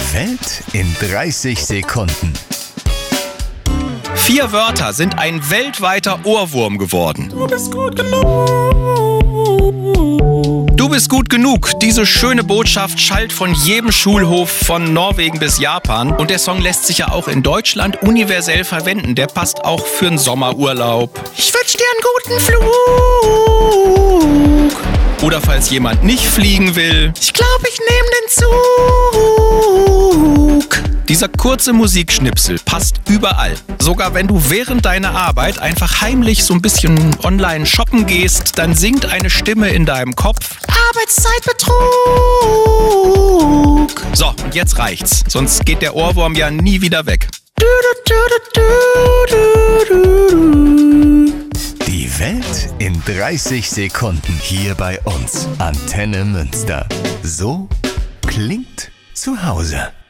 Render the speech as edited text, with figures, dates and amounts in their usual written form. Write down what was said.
Welt in 30 Sekunden. 4 Wörter sind ein weltweiter Ohrwurm geworden. Du bist gut genug. Du bist gut genug. Diese schöne Botschaft schallt von jedem Schulhof von Norwegen bis Japan. Und der Song lässt sich ja auch in Deutschland universell verwenden. Der passt auch für einen Sommerurlaub. Ich wünsch dir einen guten Flug. Oder falls jemand nicht fliegen will. Ich glaube, ich nehme den Zug. Dieser kurze Musikschnipsel passt überall. Sogar wenn du während deiner Arbeit einfach heimlich so ein bisschen online shoppen gehst, dann singt eine Stimme in deinem Kopf: Arbeitszeitbetrug. So, und jetzt reicht's. Sonst geht der Ohrwurm ja nie wieder weg. Die Welt in 30 Sekunden hier bei uns. Antenne Münster. So klingt zu Hause.